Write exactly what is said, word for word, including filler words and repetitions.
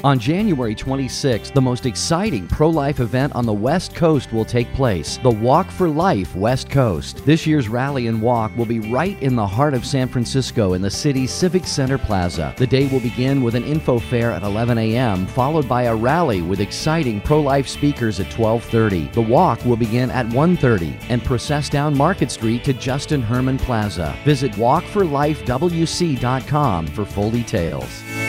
On January twenty-sixth, the most exciting pro-life event on the West Coast will take place, the Walk for Life West Coast. This year's rally and walk will be right in the heart of San Francisco in the city's Civic Center Plaza. The day will begin with an info fair at eleven a m, followed by a rally with exciting pro-life speakers at twelve thirty. The walk will begin at one thirty and process down Market Street to Justin Herman Plaza. Visit walk for life w c dot com for full details.